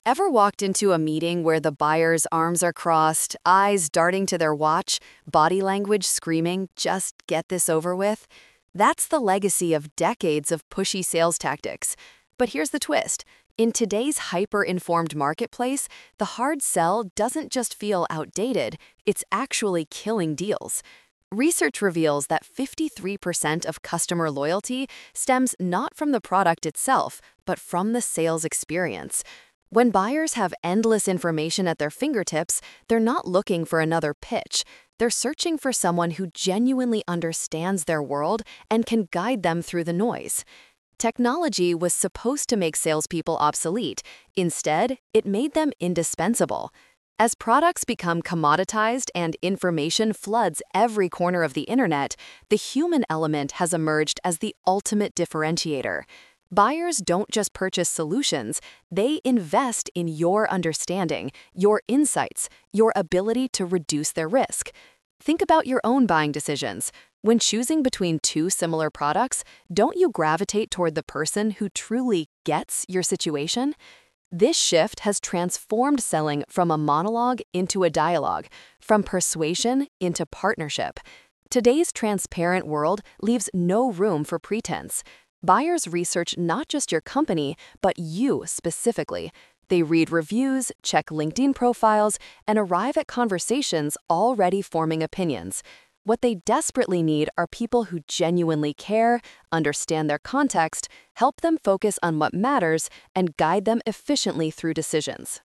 Ever walked into a meeting where the buyer's arms are crossed, eyes darting to their watch, body language screaming, just get this over with? That's the legacy of decades of pushy sales tactics. But here's the twist. In today's hyper-informed marketplace, the hard sell doesn't just feel outdated, it's actually killing deals. Research reveals that 53% of customer loyalty stems not from the product itself, but from the sales experience. When buyers have endless information at their fingertips, they're not looking for another pitch. They're searching for someone who genuinely understands their world and can guide them through the noise. Technology was supposed to make salespeople obsolete. Instead, it made them indispensable. As products become commoditized and information floods every corner of the internet, the human element has emerged as the ultimate differentiator. Buyers don't just purchase solutions, they invest in your understanding, your insights, your ability to reduce their risk. Think about your own buying decisions. When choosing between two similar products, don't you gravitate toward the person who truly gets your situation? This shift has transformed selling from a monologue into a dialogue, from persuasion into partnership. Today's transparent world leaves no room for pretense. Buyers research not just your company, but you specifically. They read reviews, check LinkedIn profiles, and arrive at conversations already forming opinions. What they desperately need are people who genuinely care, understand their context, help them focus on what matters, and guide them efficiently through decisions.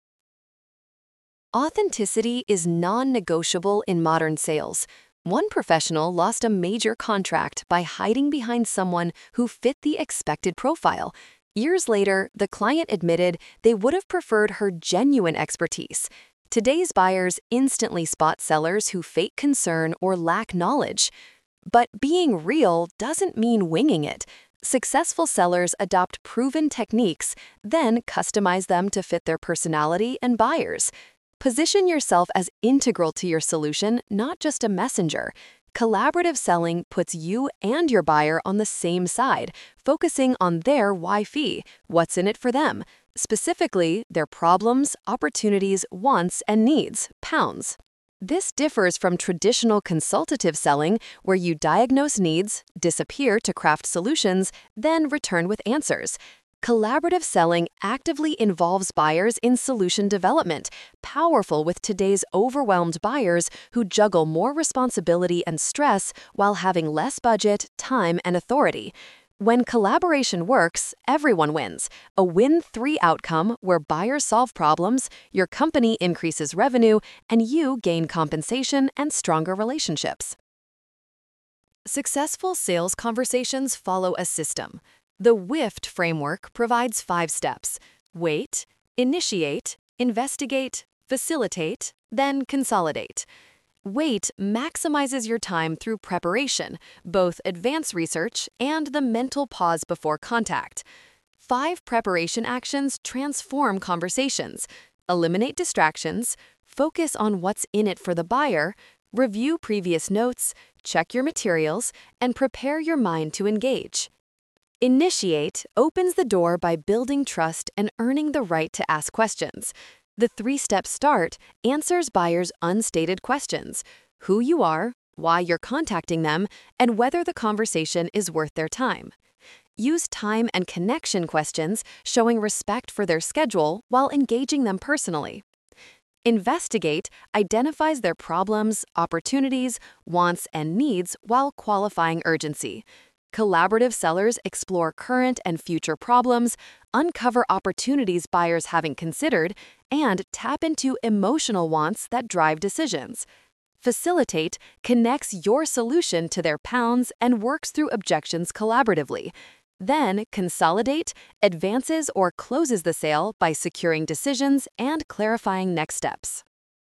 Authenticity is non-negotiable in modern sales. One professional lost a major contract by hiding behind someone who fit the expected profile. Years later, the client admitted they would have preferred her genuine expertise. Today's buyers instantly spot sellers who fake concern or lack knowledge. But being real doesn't mean winging it. Successful sellers adopt proven techniques, then customize them to fit their personality and buyers. Position yourself as integral to your solution, not just a messenger. Collaborative selling puts you and your buyer on the same side, focusing on their why-fi, what's in it for them, specifically their problems, opportunities, wants, and needs, pounds. This differs from traditional consultative selling, where you diagnose needs, disappear to craft solutions, then return with answers. Collaborative selling actively involves buyers in solution development, powerful with today's overwhelmed buyers who juggle more responsibility and stress while having less budget, time, and authority. When collaboration works, everyone wins. A win-3 outcome where buyers solve problems, your company increases revenue, and you gain compensation and stronger relationships. Successful sales conversations follow a system. The WIFT framework provides 5 steps: wait, initiate, investigate, facilitate, then consolidate. Wait maximizes your time through preparation, both advanced research and the mental pause before contact. 5 preparation actions transform conversations. Eliminate distractions, focus on what's in it for the buyer, review previous notes, check your materials, and prepare your mind to engage. Initiate opens the door by building trust and earning the right to ask questions. The 3-step START answers buyers' unstated questions: who you are, why you're contacting them, and whether the conversation is worth their time. Use time and connection questions, showing respect for their schedule while engaging them personally. Investigate identifies their problems, opportunities, wants, and needs while qualifying urgency. Collaborative sellers explore current and future problems, uncover opportunities buyers haven't considered, and tap into emotional wants that drive decisions. Facilitate connects your solution to their pounds and works through objections collaboratively. Then, consolidate advances or closes the sale by securing decisions and clarifying next steps.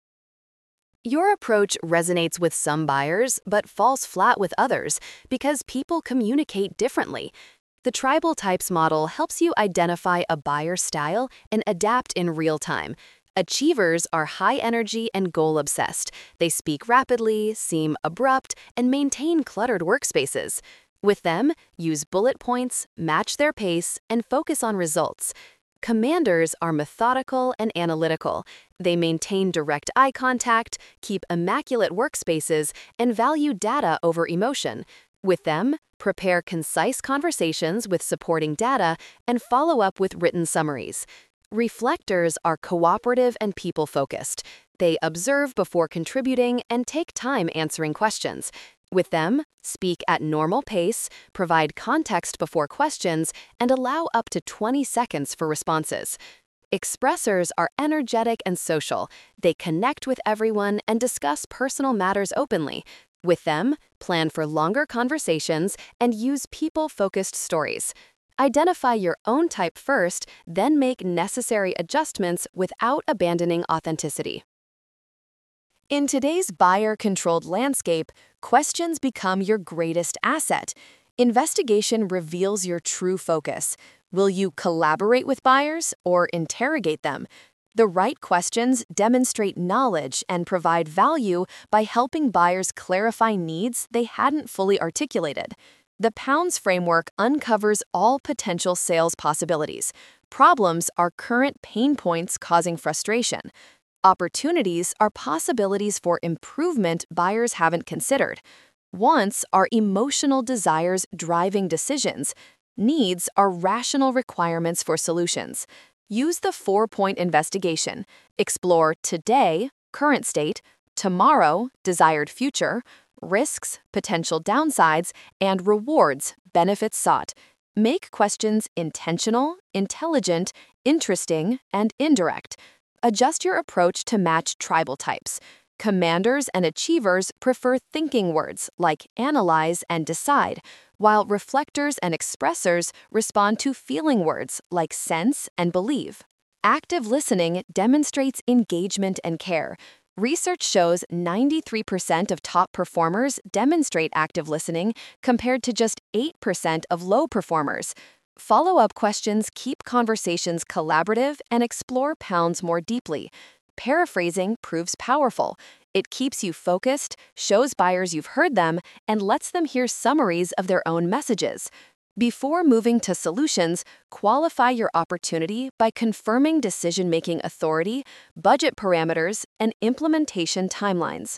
Your approach resonates with some buyers, but falls flat with others because people communicate differently. The Tribal Types model helps you identify a buyer style and adapt in real time. Achievers are high energy and goal-obsessed. They speak rapidly, seem abrupt, and maintain cluttered workspaces. With them, use bullet points, match their pace, and focus on results. Commanders are methodical and analytical. They maintain direct eye contact, keep immaculate workspaces, and value data over emotion. With them, prepare concise conversations with supporting data and follow up with written summaries. Reflectors are cooperative and people-focused. They observe before contributing and take time answering questions. With them, speak at normal pace, provide context before questions, and allow up to 20 seconds for responses. Expressors are energetic and social. They connect with everyone and discuss personal matters openly. With them, plan for longer conversations and use people-focused stories. Identify your own type first, then make necessary adjustments without abandoning authenticity. In today's buyer-controlled landscape, questions become your greatest asset. Investigation reveals your true focus. Will you collaborate with buyers or interrogate them? The right questions demonstrate knowledge and provide value by helping buyers clarify needs they hadn't fully articulated. The Pounds framework uncovers all potential sales possibilities. Problems are current pain points causing frustration. Opportunities are possibilities for improvement buyers haven't considered. Wants are emotional desires driving decisions. Needs are rational requirements for solutions. Use the 4-point investigation. Explore today, current state, tomorrow, desired future, risks, potential downsides, and rewards, benefits sought. Make questions intentional, intelligent, interesting, and indirect. Adjust your approach to match tribal types. Commanders and achievers prefer thinking words like analyze and decide, while reflectors and expressors respond to feeling words like sense and believe. Active listening demonstrates engagement and care. Research shows 93% of top performers demonstrate active listening compared to just 8% of low performers. Follow-up questions keep conversations collaborative and explore Pounds more deeply. Paraphrasing proves powerful. It keeps you focused, shows buyers you've heard them, and lets them hear summaries of their own messages. Before moving to solutions, qualify your opportunity by confirming decision-making authority, budget parameters, and implementation timelines.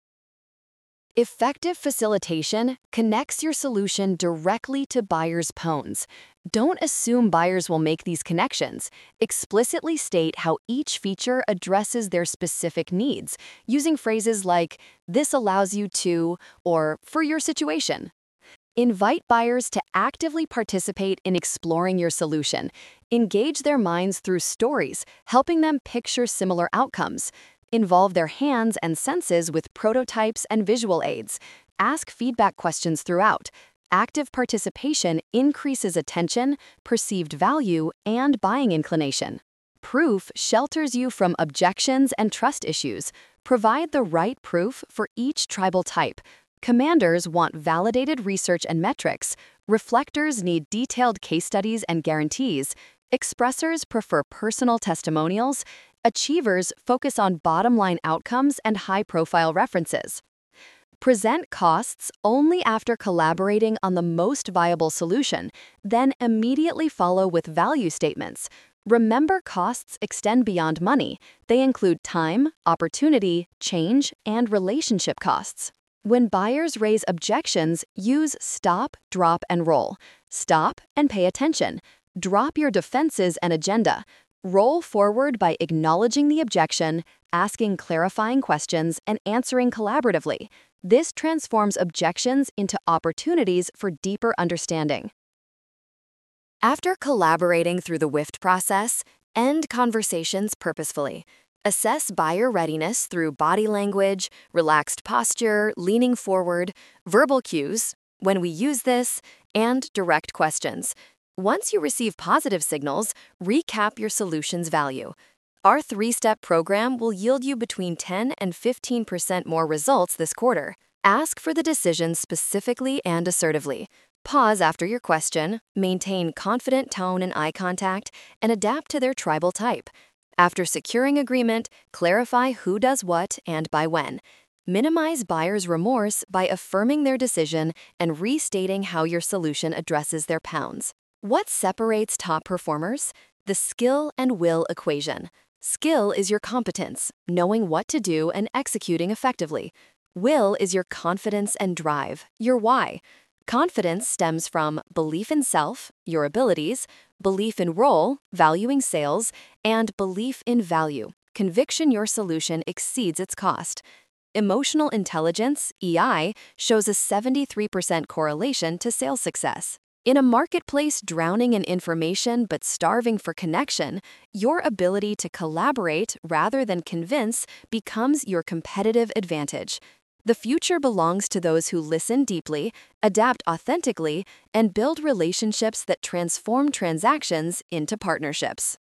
Effective facilitation connects your solution directly to buyers' Pounds. Don't assume buyers will make these connections. Explicitly state how each feature addresses their specific needs, using phrases like, "This allows you to," or "for your situation." Invite buyers to actively participate in exploring your solution. Engage their minds through stories, helping them picture similar outcomes. Involve their hands and senses with prototypes and visual aids. Ask feedback questions throughout. Active participation increases attention, perceived value, and buying inclination. Proof shelters you from objections and trust issues. Provide the right proof for each tribal type. Commanders want validated research and metrics. Reflectors need detailed case studies and guarantees. Expressors prefer personal testimonials. Achievers focus on bottom-line outcomes and high-profile references. Present costs only after collaborating on the most viable solution, then immediately follow with value statements. Remember, costs extend beyond money. They include time, opportunity, change, and relationship costs. When buyers raise objections, use stop, drop, and roll. Stop and pay attention. Drop your defenses and agenda. Roll forward by acknowledging the objection, asking clarifying questions, and answering collaboratively. This transforms objections into opportunities for deeper understanding. After collaborating through the WIFT process, end conversations purposefully. Assess buyer readiness through body language, relaxed posture, leaning forward, verbal cues, when we use this, and direct questions. Once you receive positive signals, recap your solution's value. Our 3-step program will yield you between 10 and 15% more results this quarter. Ask for the decision specifically and assertively. Pause after your question, maintain confident tone and eye contact, and adapt to their tribal type. After securing agreement, clarify who does what and by when. Minimize buyers' remorse by affirming their decision and restating how your solution addresses their Pounds. What separates top performers? The skill and will equation. Skill is your competence, knowing what to do and executing effectively. Will is your confidence and drive, your why. Confidence stems from belief in self, your abilities, belief in role, valuing sales, and belief in value, conviction your solution exceeds its cost. Emotional intelligence, EI, shows a 73% correlation to sales success. In a marketplace drowning in information but starving for connection, your ability to collaborate rather than convince becomes your competitive advantage. The future belongs to those who listen deeply, adapt authentically, and build relationships that transform transactions into partnerships.